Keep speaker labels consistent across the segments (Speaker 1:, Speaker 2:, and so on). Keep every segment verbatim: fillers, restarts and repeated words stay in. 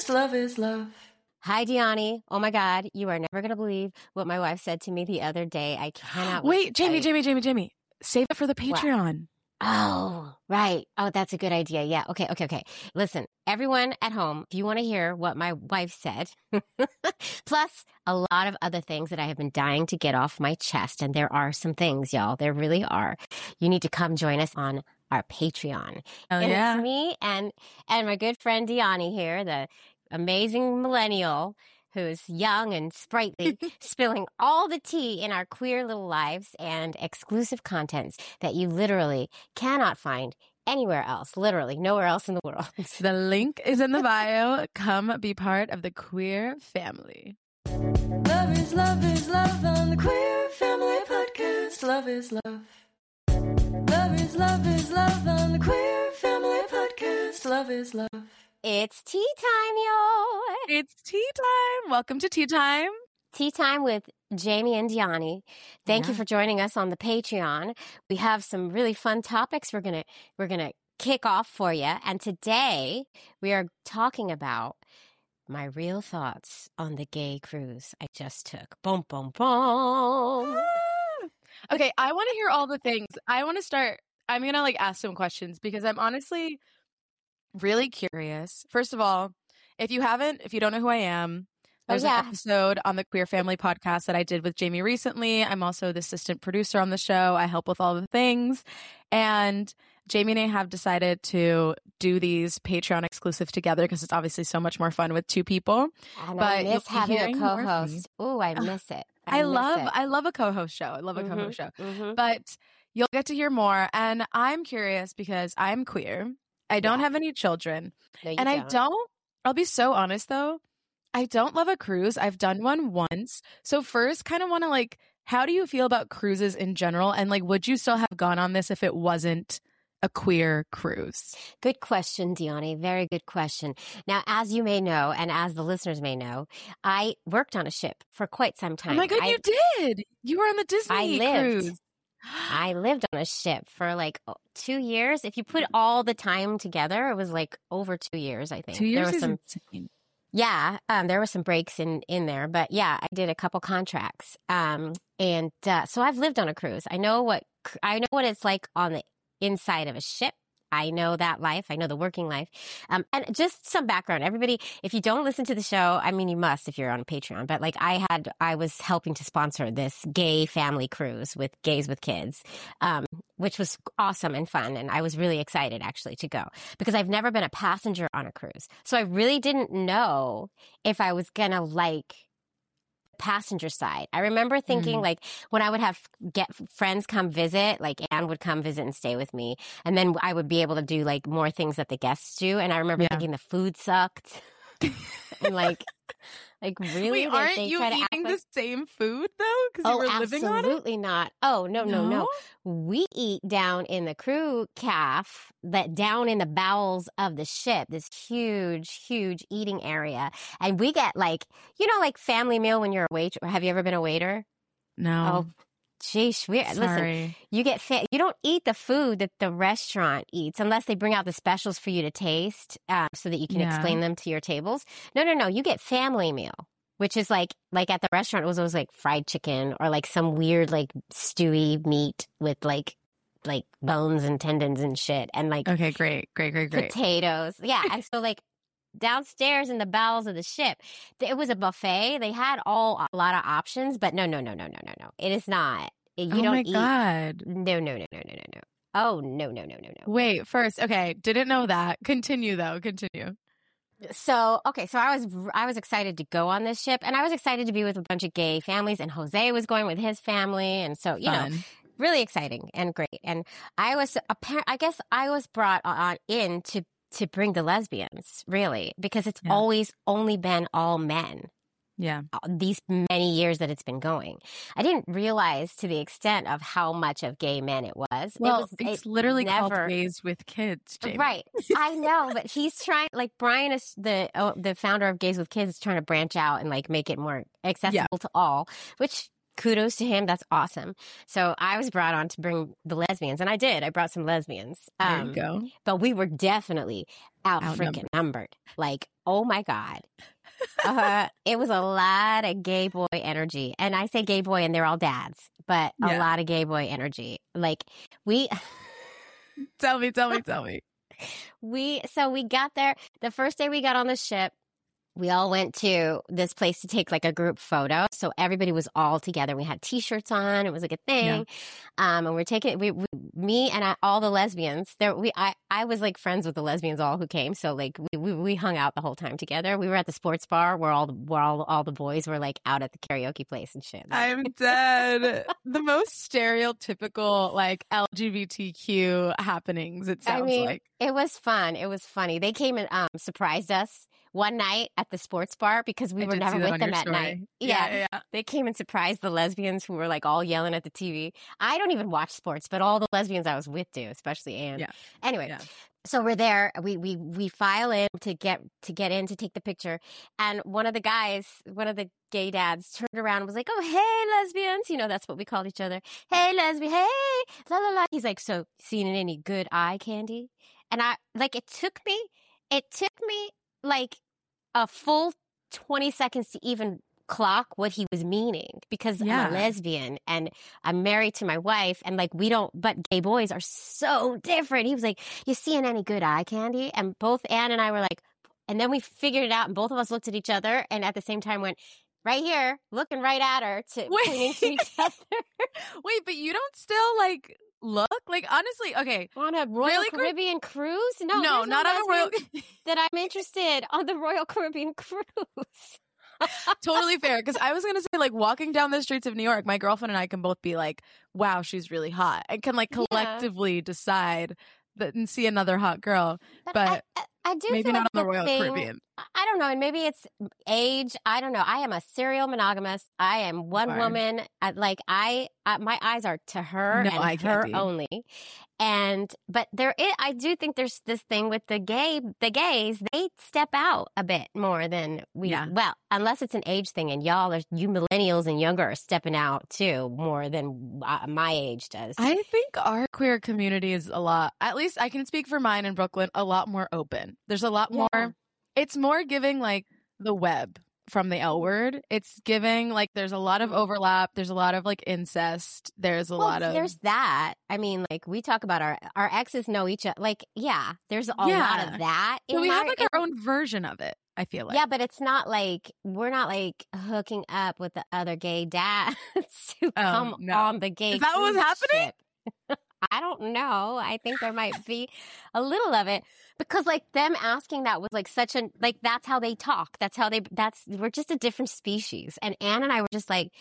Speaker 1: podcast. Love is love.
Speaker 2: Hi, Deani. Oh my God, you are never going to believe what my wife said to me the other day. I cannot
Speaker 3: wait. Jamie, I... Jamie, Jamie, Jamie. Save it for the Patreon.
Speaker 2: What? Oh, right. Oh, that's a good idea. Yeah. Okay. Okay. Okay. Listen, everyone at home, if you want to hear what my wife said, plus a lot of other things that I have been dying to get off my chest. And there are some things, y'all. There really are. You need to come join us on our Patreon.
Speaker 3: Oh,
Speaker 2: and
Speaker 3: yeah.
Speaker 2: It's me and, and my good friend Deani here, the amazing millennial who is young and sprightly, spilling all the tea in our queer little lives and exclusive contents that you literally cannot find anywhere else, literally nowhere else in the world.
Speaker 3: The link is in the bio. Come be part of the queer family.
Speaker 1: Love is love is love on the Queer Family Podcast. Love is love. Love is love is love on the Queer Family Podcast. Love is love.
Speaker 2: It's tea time, y'all.
Speaker 3: It's tea time. Welcome to Tea Time.
Speaker 2: Tea time with Jamie and Deani. Thank yeah. you for joining us on the Patreon. We have some really fun topics we're gonna we're gonna kick off for you. And today we are talking about my real thoughts on the gay cruise I just took. Boom, boom, boom.
Speaker 3: Okay, I want to hear all the things. I want to start. I'm gonna like ask some questions because I'm honestly really curious. First of all, if you haven't, if you don't know who I am, there's oh, yeah. an episode on the Queer Family Podcast that I did with Jamie recently. I'm also the assistant producer on the show. I help with all the things. And Jamie and I have decided to do these Patreon exclusive together because it's obviously so much more fun with two people.
Speaker 2: And but I miss having a co-host. Oh, I miss it. I,
Speaker 3: I
Speaker 2: miss
Speaker 3: love
Speaker 2: it.
Speaker 3: I love a co-host show. I love a
Speaker 2: mm-hmm,
Speaker 3: co-host show.
Speaker 2: Mm-hmm.
Speaker 3: But you'll get to hear more. And I'm curious because I'm queer. I don't
Speaker 2: yeah.
Speaker 3: have any children.
Speaker 2: No, you
Speaker 3: and
Speaker 2: don't.
Speaker 3: I don't, I'll be so honest though, I don't love a cruise. I've done one once. So first, kind of want to like, how do you feel about cruises in general? And like, would you still have gone on this if it wasn't a queer cruise?
Speaker 2: Good question, Deani. Very good question. Now, as you may know, and as the listeners may know, I worked on a ship for quite some time.
Speaker 3: Oh my God,
Speaker 2: I,
Speaker 3: you did! You were on the Disney
Speaker 2: I lived.
Speaker 3: cruise.
Speaker 2: I lived on a ship for like two years. If you put all the time together, it was like over two years, I think.
Speaker 3: Two years
Speaker 2: there was
Speaker 3: is
Speaker 2: some,
Speaker 3: insane.
Speaker 2: Yeah, um, there were some breaks in, in there. But yeah, I did a couple contracts. Um, and uh, so I've lived on a cruise. I know what I know what it's like on the inside of a ship. I know that life. I know the working life. Um, and just some background. Everybody, if you don't listen to the show, I mean, you must if you're on Patreon. But like I had, I was helping to sponsor this gay family cruise with Gays with Kids, um, which was awesome and fun. And I was really excited actually to go because I've never been a passenger on a cruise. So I really didn't know if I was going to like passenger side. I remember thinking mm. like when I would have get friends come visit, like Anne would come visit and stay with me. And then I would be able to do like more things that the guests do. And I remember yeah. thinking the food sucked. and like, like really?
Speaker 3: Wait,
Speaker 2: they,
Speaker 3: aren't
Speaker 2: they
Speaker 3: you
Speaker 2: try to
Speaker 3: eating
Speaker 2: like...
Speaker 3: the same food though? Because you
Speaker 2: oh,
Speaker 3: were living on it?
Speaker 2: Absolutely not. Oh, no, no, no,
Speaker 3: No?
Speaker 2: We eat down in the crew calf, that down in the bowels of the ship, this huge, huge eating area. And we get like, you know, like family meal when you're a wait. Have you ever been a waiter?
Speaker 3: No.
Speaker 2: Oh, Sheesh, we,
Speaker 3: Sorry.
Speaker 2: listen, you get fit. You don't eat the food that the restaurant eats unless they bring out the specials for you to taste, uh, so that you can
Speaker 3: Yeah.
Speaker 2: explain them to your tables. No, no, no. You get family meal, which is like, like at the restaurant, it was always like fried chicken or like some weird, like stewy meat with like, like bones and tendons and shit. And like,
Speaker 3: Okay, great, great, great, great.
Speaker 2: potatoes. Yeah. And so like, downstairs in the bowels of the ship, it was a buffet. They had all a lot of options, but no, no, no, no, no, no, no. It is not. You
Speaker 3: oh
Speaker 2: don't
Speaker 3: my
Speaker 2: eat.
Speaker 3: God.
Speaker 2: No, no, no, no, no, no, no. Oh, no, no, no, no, no.
Speaker 3: Wait, first, okay, didn't know that. Continue though, continue.
Speaker 2: So, okay, so I was I was excited to go on this ship, and I was excited to be with a bunch of gay families, and Jose was going with his family, and so, you
Speaker 3: Fun.
Speaker 2: know, really exciting and great. And I was, appar- I guess I was brought on in to to bring the lesbians, really, because it's
Speaker 3: Yeah.
Speaker 2: always only been all men.
Speaker 3: Yeah.
Speaker 2: These many years that it's been going. I didn't realize to the extent of how much of gay men it was.
Speaker 3: Well,
Speaker 2: it was,
Speaker 3: it's
Speaker 2: it
Speaker 3: literally
Speaker 2: never,
Speaker 3: called Gays with Kids, Jamie.
Speaker 2: Right. I know, but he's trying, like Brian is the, oh, the founder of Gays with Kids is trying to branch out and like make it more accessible
Speaker 3: Yeah.
Speaker 2: to all, which kudos to him. That's awesome. So I was brought on to bring the lesbians, and I did. I brought some lesbians.
Speaker 3: There
Speaker 2: Um,
Speaker 3: you go.
Speaker 2: But we were definitely out
Speaker 3: Outnumbered.
Speaker 2: freaking numbered. Like, oh my God. Uh, it was a lot of gay boy energy. And I say gay boy and they're all dads, but a
Speaker 3: Yeah.
Speaker 2: lot of gay boy energy. Like we,
Speaker 3: Tell me, tell me, tell me.
Speaker 2: we, so we got there. The first day we got on the ship, we all went to this place to take like a group photo. So everybody was all together. We had t-shirts on. It was like a thing. Um, and we're taking we, we me and I, all the lesbians there. We, I, I was like friends with the lesbians all who came. So like we, we, we hung out the whole time together. We were at the sports bar where all the, where all, all the boys were like out at the karaoke place and shit. Like,
Speaker 3: I'm dead. The most stereotypical like L G B T Q happenings, it sounds
Speaker 2: I mean,
Speaker 3: like.
Speaker 2: it was fun. It was funny. They came and um, surprised us one night at the sports bar because we
Speaker 3: I
Speaker 2: were
Speaker 3: did
Speaker 2: never
Speaker 3: see that
Speaker 2: with
Speaker 3: on
Speaker 2: them
Speaker 3: your
Speaker 2: at
Speaker 3: story.
Speaker 2: night.
Speaker 3: Yeah,
Speaker 2: Yeah.
Speaker 3: yeah, yeah.
Speaker 2: They came and surprised the lesbians who were like all yelling at the T V. I don't even watch sports, but all the lesbians I was with do, especially Anne.
Speaker 3: Yeah.
Speaker 2: Anyway,
Speaker 3: Yeah.
Speaker 2: so we're there. We we we file in to get to get in to take the picture, and one of the guys, one of the gay dads, turned around and was like, "Oh, hey, lesbians!" You know, that's what we called each other. Hey, lesbian. Hey, la la la. He's like, "So, seen any good eye candy?" And I like it took me. It took me like a full twenty seconds to even clock what he was meaning because
Speaker 3: Yeah.
Speaker 2: I'm a lesbian and I'm married to my wife and like we don't, but gay boys are so different. He was like, "You seeing any good eye candy?" And both Anne and I were like, and then we figured it out and both of us looked at each other and at the same time went, right here, looking right at her, to
Speaker 3: Wait.
Speaker 2: pointing to each other
Speaker 3: Wait, but you don't still like look? Like honestly, okay.
Speaker 2: on a Royal
Speaker 3: Really, Chris?
Speaker 2: Caribbean cruise. No,
Speaker 3: No,
Speaker 2: there's
Speaker 3: not on a Royal
Speaker 2: lesbian that I'm interested on the Royal Caribbean cruise.
Speaker 3: Totally fair. Because I was gonna say, like, walking down the streets of New York, my girlfriend and I can both be like, "Wow, she's really hot," and can like
Speaker 2: Yeah.
Speaker 3: collectively decide that and see another hot girl.
Speaker 2: But,
Speaker 3: But
Speaker 2: I, I, I do
Speaker 3: maybe
Speaker 2: feel
Speaker 3: not
Speaker 2: like
Speaker 3: on the Royal
Speaker 2: thing-
Speaker 3: Caribbean.
Speaker 2: I don't know, and maybe it's age. I don't know. I am a serial monogamous. I am one
Speaker 3: are.
Speaker 2: woman. I, like I, I, my eyes are to her
Speaker 3: No
Speaker 2: and
Speaker 3: eye
Speaker 2: her
Speaker 3: candy.
Speaker 2: only. And but there is, I do think there's this thing with the gay, the gays. They step out a bit more than we.
Speaker 3: Yeah.
Speaker 2: Well, unless it's an age thing, and y'all are you millennials and younger are stepping out too more than uh, my age does.
Speaker 3: I think our queer community is a lot, at least I can speak for mine in Brooklyn, a lot more open. There's a lot
Speaker 2: Yeah.
Speaker 3: more, it's more giving like the web from the L word. It's giving like there's a lot of overlap. There's a lot of like incest. There's a
Speaker 2: Well,
Speaker 3: lot of.
Speaker 2: there's that. I mean, like we talk about our our exes know each other. Like, yeah, there's a lot
Speaker 3: Yeah.
Speaker 2: of that.
Speaker 3: So
Speaker 2: in
Speaker 3: we have
Speaker 2: our-
Speaker 3: like our own version of it, I feel like.
Speaker 2: Yeah, but it's not like we're not like hooking up with the other gay dads who come
Speaker 3: no.
Speaker 2: on the gay.
Speaker 3: Is that what was
Speaker 2: cruise
Speaker 3: happening?
Speaker 2: ship. I don't know. I think there might be a little of it because like them asking that was like such a like that's how they talk. That's how they that's we're just a different species. And Anne and I were just like,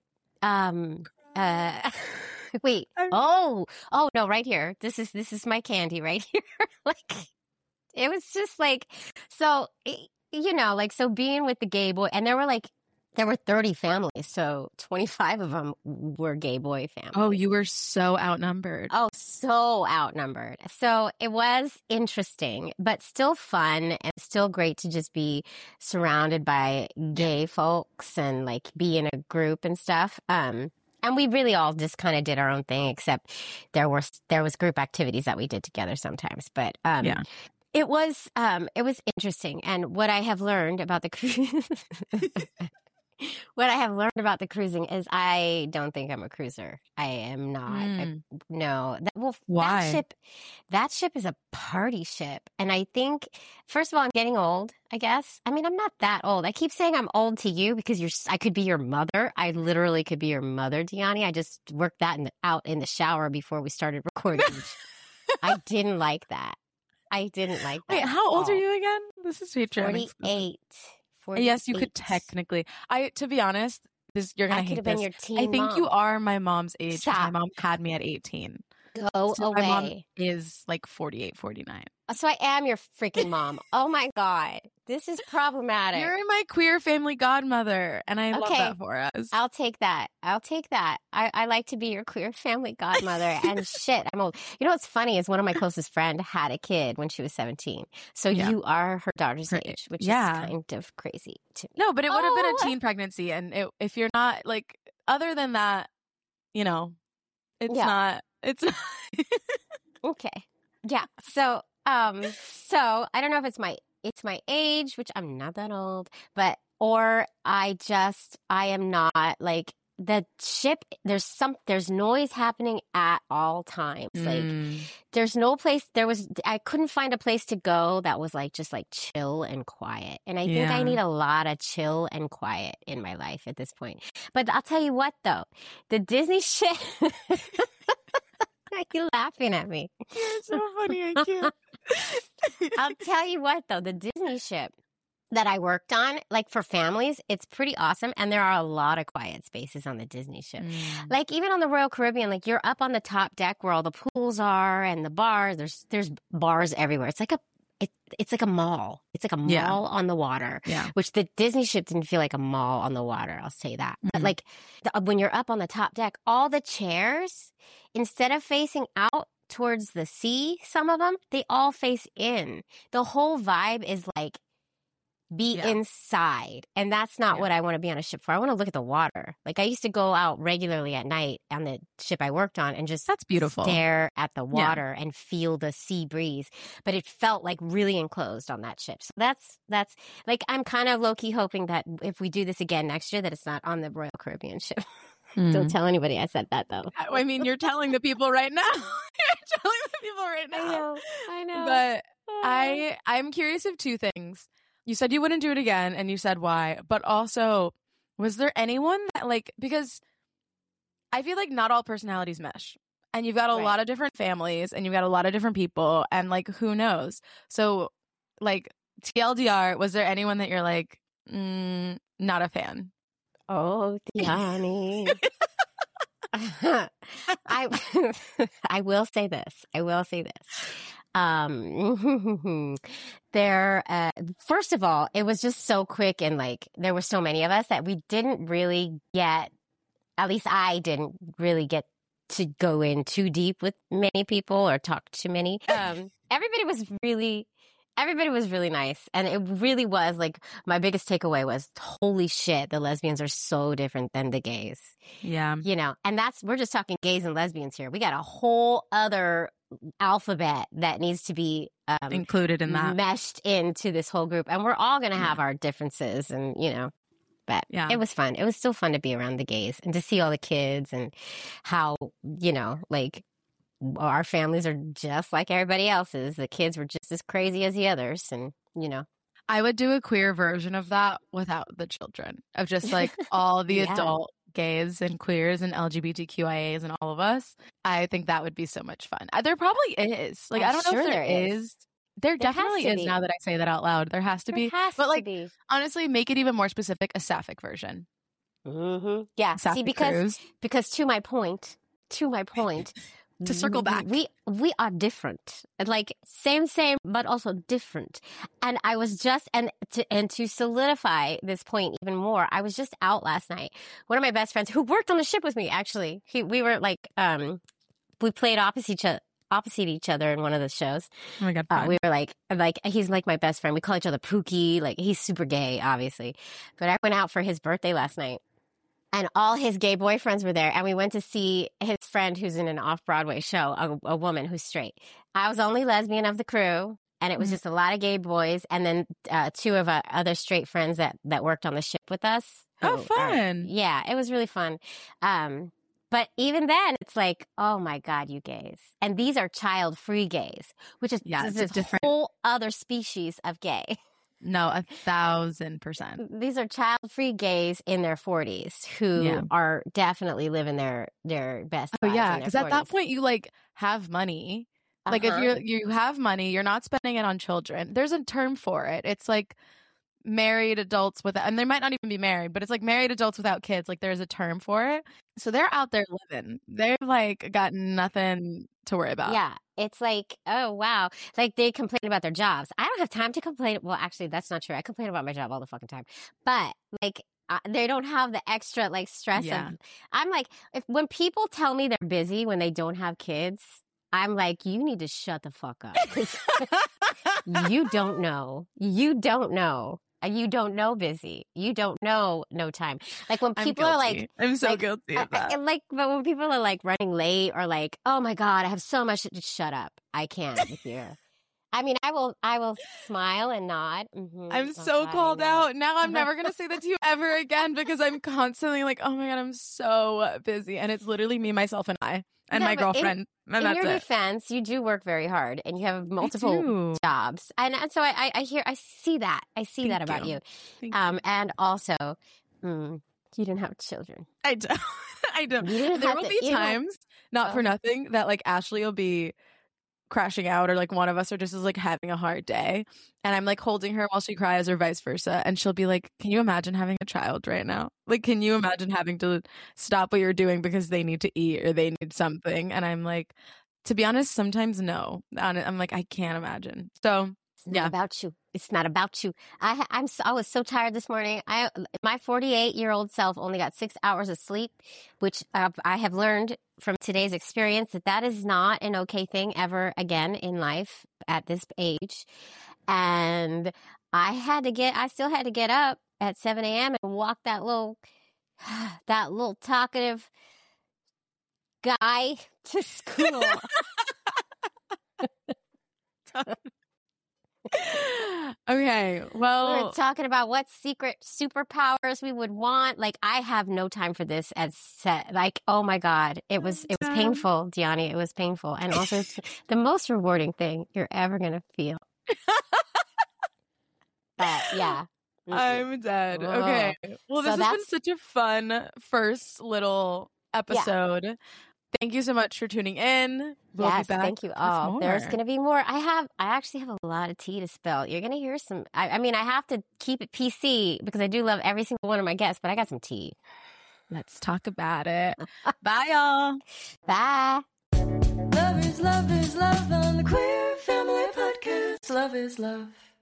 Speaker 2: um, uh, wait,
Speaker 3: I'm-
Speaker 2: oh, oh no, right here. This is this is my candy right here. Like it was just like so. It, you know, like, so being with the gay boy, and there were like, there were thirty families, so twenty-five of them were gay boy families.
Speaker 3: Oh, you were so outnumbered.
Speaker 2: Oh, so outnumbered. So it was interesting, but still fun and still great to just be surrounded by gay folks and like be in a group and stuff. Um, and we really all just kind of did our own thing, except there were there was group activities that we did together sometimes. But um,
Speaker 3: Yeah.
Speaker 2: it was um, it was interesting. And what I have learned about the cruise. What I have learned about the cruising is I don't think I'm a cruiser. I am not. I,
Speaker 3: Mm.
Speaker 2: no. That, well,
Speaker 3: Why?
Speaker 2: that ship, that ship is a party ship. And I think, first of all, I'm getting old, I guess. I mean, I'm not that old. I keep saying I'm old to you because you're, I could be your mother. I literally could be your mother, Deani. I just worked that in the, out in the shower before we started recording. I didn't like that. I didn't like that.
Speaker 3: Wait,
Speaker 2: at
Speaker 3: how old are
Speaker 2: all.
Speaker 3: you again? This is Patreon. exclusive.
Speaker 2: forty-eight.
Speaker 3: Yes, you could
Speaker 2: forty-eight.
Speaker 3: technically. I, to be honest, this you're gonna
Speaker 2: I could
Speaker 3: hate
Speaker 2: have been
Speaker 3: this.
Speaker 2: your teen
Speaker 3: I think you
Speaker 2: mom.
Speaker 3: are my mom's age. 'cause My
Speaker 2: Stop.
Speaker 3: mom had me at eighteen.
Speaker 2: Go
Speaker 3: So
Speaker 2: away.
Speaker 3: my mom is like forty-eight, forty-nine.
Speaker 2: So I am your freaking mom. Oh my God. This is problematic.
Speaker 3: You're my queer family godmother, and I love
Speaker 2: Okay.
Speaker 3: that for us.
Speaker 2: I'll take that. I'll take that. I, I like to be your queer family godmother. And shit, I'm old. You know what's funny is one of my closest friends had a kid when she was seventeen. So
Speaker 3: Yeah.
Speaker 2: you are her daughter's
Speaker 3: Her-
Speaker 2: age, which
Speaker 3: yeah.
Speaker 2: is kind of crazy to me.
Speaker 3: No, but it would have been
Speaker 2: Oh.
Speaker 3: a teen pregnancy, and it, if you're not like, other than that, you know, it's
Speaker 2: Yeah.
Speaker 3: not. It's not.
Speaker 2: Okay. Yeah. So, um, so I don't know if it's my it's my age, which I'm not that old, but or I just I am not like the ship. There's some there's noise happening at all times. Like
Speaker 3: Mm.
Speaker 2: there's no place. There was I couldn't find a place to go that was like just like chill and quiet. And I think I
Speaker 3: Yeah.
Speaker 2: need a lot of chill and quiet in my life at this point. But I'll tell you what, though, the Disney shit. You're laughing at me.
Speaker 3: You're so funny. I can't.
Speaker 2: I'll tell you what, though, the Disney ship that I worked on, like for families, it's pretty awesome. And there are a lot of quiet spaces on the Disney ship.
Speaker 3: Mm.
Speaker 2: Like even on the Royal Caribbean, like you're up on the top deck where all the pools are and the bars. There's there's bars everywhere. It's like a it, it's like a mall. It's like a mall
Speaker 3: Yeah.
Speaker 2: on the water.
Speaker 3: Yeah.
Speaker 2: Which the Disney ship didn't feel like a mall on the water. I'll say that. But
Speaker 3: Mhm.
Speaker 2: like the, when you're up on the top deck, all the chairs, instead of facing out towards the sea, some of them, they all face in. The whole vibe is like be
Speaker 3: Yeah.
Speaker 2: inside. And that's not
Speaker 3: Yeah.
Speaker 2: what I want to be on a ship for. I want to look at the water. Like I used to go out regularly at night on the ship I worked on and just
Speaker 3: That's beautiful.
Speaker 2: stare at the
Speaker 3: Yeah.
Speaker 2: water and feel the sea breeze. But it felt like really enclosed on that ship. So that's that's like I'm kind of low key hoping that if we do this again next year, that it's not on the Royal Caribbean ship. Don't
Speaker 3: Mm.
Speaker 2: tell anybody I said that though.
Speaker 3: I I mean, you're telling the people right now. You're telling the people right
Speaker 2: I
Speaker 3: now.
Speaker 2: know. I know.
Speaker 3: But I I'm curious of two things. You said you wouldn't do it again, and you said why. But also, was there anyone that like because I feel like not all personalities mesh, and you've got a
Speaker 2: Right.
Speaker 3: lot of different families, and you've got a lot of different people, and like who knows? So, like T L D R, was there anyone that you're like mm, not a fan?
Speaker 2: Oh, Tiani. I I will say this. I will say this. Um, there. Uh, first of all, it was just so quick, and like there were so many of us that we didn't really get. At least I didn't really get to go in too deep with many people or talk to many. Um, everybody was really. Everybody was really nice. And it really was like my biggest takeaway was holy shit, the lesbians are so different than the gays.
Speaker 3: Yeah.
Speaker 2: You know, and that's we're just talking gays and lesbians here. We got a whole other alphabet that needs to be um,
Speaker 3: Included in that.
Speaker 2: meshed into this whole group. And we're all going to have our differences and, you know, but
Speaker 3: Yeah.
Speaker 2: it was fun. It was still fun to be around the gays and to see all the kids and how, you know, like our families are just like everybody else's. The kids were just as crazy as the others. And, you know,
Speaker 3: I would do a queer version of that without the children, of just like all the
Speaker 2: Yeah.
Speaker 3: adult gays and queers and L G B T Q I As and all of us. I think that would be so much fun. Uh, There probably is. Like,
Speaker 2: I'm
Speaker 3: I don't know
Speaker 2: sure
Speaker 3: if there
Speaker 2: there
Speaker 3: is.
Speaker 2: is.
Speaker 3: There,
Speaker 2: There has
Speaker 3: definitely
Speaker 2: to
Speaker 3: is
Speaker 2: be.
Speaker 3: now that I say that out loud. There has to
Speaker 2: there
Speaker 3: be.
Speaker 2: has
Speaker 3: but,
Speaker 2: to
Speaker 3: like,
Speaker 2: be.
Speaker 3: Honestly, make it even more specific, a sapphic version.
Speaker 2: Mm-hmm. Yeah.
Speaker 3: Sapphic
Speaker 2: See, because
Speaker 3: cruise.
Speaker 2: because to my point, to my point,
Speaker 3: To circle
Speaker 2: w-
Speaker 3: back.
Speaker 2: we we are different. Like same, same, but also different. And I was just and to and to solidify this point even more, I was just out last night. One of my best friends who worked on the ship with me, actually, he we were like um we played opposite each other. opposite each other in one of the shows.
Speaker 3: Oh my God.
Speaker 2: Uh,
Speaker 3: fun.
Speaker 2: we were like, like he's like my best friend. We call each other Pookie. Like he's super gay, obviously. But I went out for his birthday last night, and all his gay boyfriends were there. And we went to see his friend who's in an off-Broadway show, a, a woman who's straight. I was the only lesbian of the crew, and it was
Speaker 3: Mhm.
Speaker 2: just a lot of gay boys, and then uh, two of our other straight friends that that worked on the ship with us.
Speaker 3: Oh,
Speaker 2: who are-
Speaker 3: fun.
Speaker 2: yeah, it was really fun. Um, but even then, it's like, oh my God, you gays. And these are child-free gays, which is
Speaker 3: Yeah,
Speaker 2: this
Speaker 3: it's a
Speaker 2: is
Speaker 3: different-
Speaker 2: whole other species of gay.
Speaker 3: No, a thousand percent.
Speaker 2: These are child-free gays in their forties who
Speaker 3: Yeah.
Speaker 2: are definitely living their their best.
Speaker 3: Oh
Speaker 2: lives
Speaker 3: yeah,
Speaker 2: in their
Speaker 3: because at that
Speaker 2: forties.
Speaker 3: point you like have money. Like
Speaker 2: Uh-huh.
Speaker 3: if you you have money, you're not spending it on children. There's a term for it. It's like married adults with, and they might not even be married, but it's like married adults without kids. Like there's a term for it. So they're out there living. They've like got nothing to worry about.
Speaker 2: Yeah, it's like, oh wow, like they complain about their jobs. I don't have time to complain. Well, actually, that's not true. I complain about my job all the fucking time, but like. Uh, they don't have the extra like stress
Speaker 3: Yeah.
Speaker 2: of. I'm like, if when people tell me they're busy when they don't have kids, I'm like, you need to shut the fuck up. 'Cause you don't know. You don't know. And you don't know busy. You don't know no time. Like when
Speaker 3: I'm
Speaker 2: people are
Speaker 3: guilty.
Speaker 2: like,
Speaker 3: I'm so
Speaker 2: like,
Speaker 3: guilty
Speaker 2: I-
Speaker 3: of that.
Speaker 2: I- like, but when people are like running late or like, oh my God, I have so much. Just shut up. I can't with you. I mean, I will, I will smile and nod. Mm-hmm.
Speaker 3: I'm
Speaker 2: Oh,
Speaker 3: so
Speaker 2: God, I
Speaker 3: called
Speaker 2: know.
Speaker 3: out. Now I'm never going to say that to you ever again because I'm constantly like, oh my God, I'm so busy. And it's literally me, myself, and I, and
Speaker 2: Yeah,
Speaker 3: my
Speaker 2: but in-
Speaker 3: girlfriend. and
Speaker 2: In
Speaker 3: that's
Speaker 2: your
Speaker 3: it.
Speaker 2: defense, you do work very hard, and you have multiple
Speaker 3: do.
Speaker 2: jobs, and, and so I, I, I hear, I see that, I see
Speaker 3: Thank
Speaker 2: that about
Speaker 3: you.
Speaker 2: you.
Speaker 3: Thank
Speaker 2: Um,
Speaker 3: you.
Speaker 2: and also, mm, you didn't have children.
Speaker 3: I don't. I don't.
Speaker 2: You didn't
Speaker 3: There
Speaker 2: have
Speaker 3: will
Speaker 2: to-
Speaker 3: be
Speaker 2: you didn't have-
Speaker 3: times, not for
Speaker 2: Oh.
Speaker 3: nothing, that like Ashley will be crashing out or like one of us are just is like having a hard day and I'm like holding her while she cries or vice versa, and she'll be like, can you imagine having a child right now? Like, can you imagine having to stop what you're doing because they need to eat or they need something? And I'm like, to be honest, sometimes no. I'm like, I can't imagine. So
Speaker 2: It's not
Speaker 3: yeah.
Speaker 2: about you. It's not about you. I ha- I'm so, I was so tired this morning. I my forty-eight year old self only got six hours of sleep, which uh, I have learned from today's experience that that is not an okay thing ever again in life at this age. And I had to get. I still had to get up at seven a.m. and walk that little that little talkative guy to school.
Speaker 3: Okay,
Speaker 2: We
Speaker 3: well,
Speaker 2: were talking about what secret superpowers we would want. Like, I have no time for this as set. Like, oh my God. It was it was
Speaker 3: Time.
Speaker 2: painful, Gianni. It was painful. And also it's the most rewarding thing you're ever gonna feel. But yeah. Mm-mm.
Speaker 3: I'm dead. Okay. Well,
Speaker 2: So
Speaker 3: this has been
Speaker 2: that's-
Speaker 3: such a fun first little episode. Thank you so much for tuning in. We'll
Speaker 2: yes,
Speaker 3: be back
Speaker 2: thank you.
Speaker 3: with
Speaker 2: Oh, there's
Speaker 3: more.
Speaker 2: gonna be more. I have I actually have a lot of tea to spill. You're gonna hear some I, I mean I have to keep it P C because I do love every single one of my guests, but I got some tea.
Speaker 3: Let's talk about it. Bye, y'all.
Speaker 2: Bye.
Speaker 1: Love is love is love on the Queer Family Podcast. Love is love.